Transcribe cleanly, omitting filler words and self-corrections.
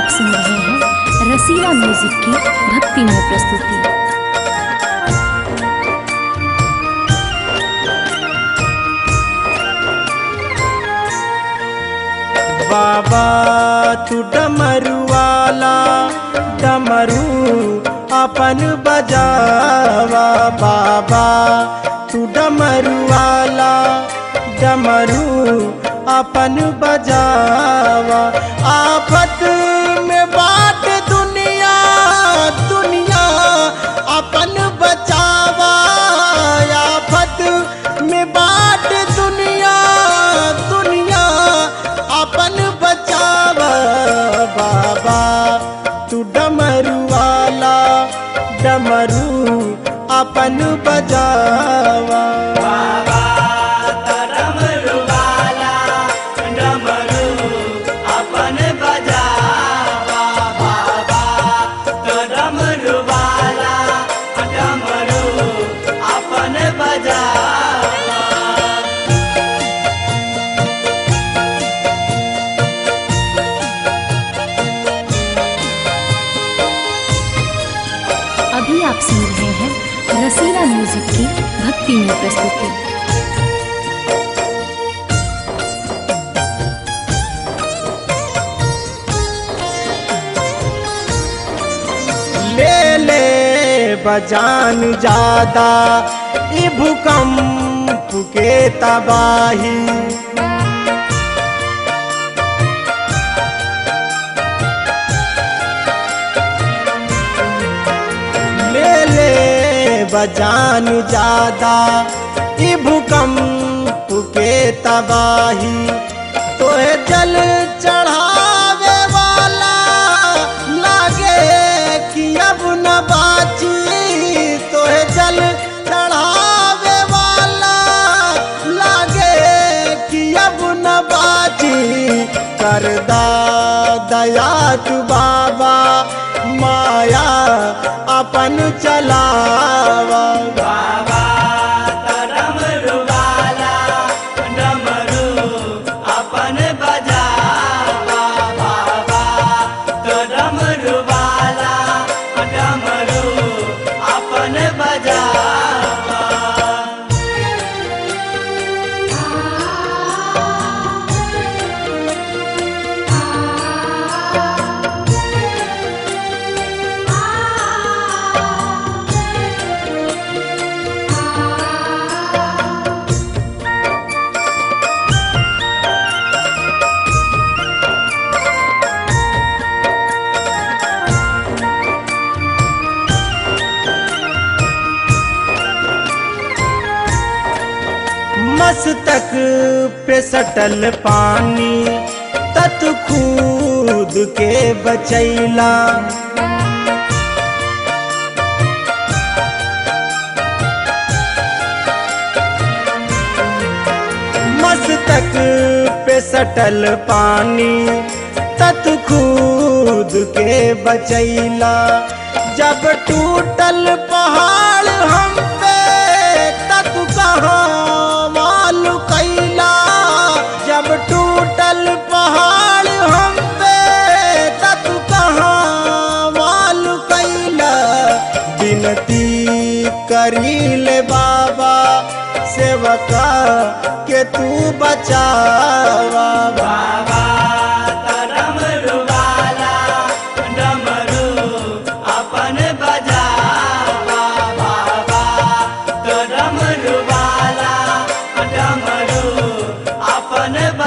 आप सुन रहे हैं रसीला म्यूजिक की भक्तिमय प्रस्तुति। बाबा तू डमरू वाला डमरू अपन बजावा, बाबा तू डमरू वाला डमरू अपन बजावा। आफत में बाट दुनिया दुनिया अपन बचावा, आफत में बाट दुनिया दुनिया अपन बचावा। बाबा तू डमरू वाला डमरू अपन बजावा। बाबा डमरू वाला डमरू अपन बजावा, बाबा डमरू वाला डमरू अपन बजावा। अभी आप सुन रहे हैं रसीला म्यूजिक की भक्तिमय प्रस्तुति। ले ले बजान ज्यादा ई भूकंप के तबाही, ले ले बजान ज्यादा ई भूकंप के तबाही। तोहे जल चढ़ावे वाला लागे कि अब न बाची, तोहे जल चढ़ावे वाला लागे कि अब न बाची। करदा दया तू बाबा माया अपन चलावा। बाबा डमरू वाला डमरू अपन बजावा, बाबा डमरू वाला डमरू अपन बजावा। मस्तक पे सटल पानी तत खुद के बचैला। मस्तक पे सटल पानी तत खुद के बचैला। जब टूटल पहाड़ हम पे तत कहाँ मालू कैला, जब टूटल पहाड़ हम पे तत कहाँ मालू कैला। विनती करीले बाबा सेवका के तू बचावा। बाबा डमरू वाला डमरू अपन बजावा, बाबा डमरू वाला डमरू अपन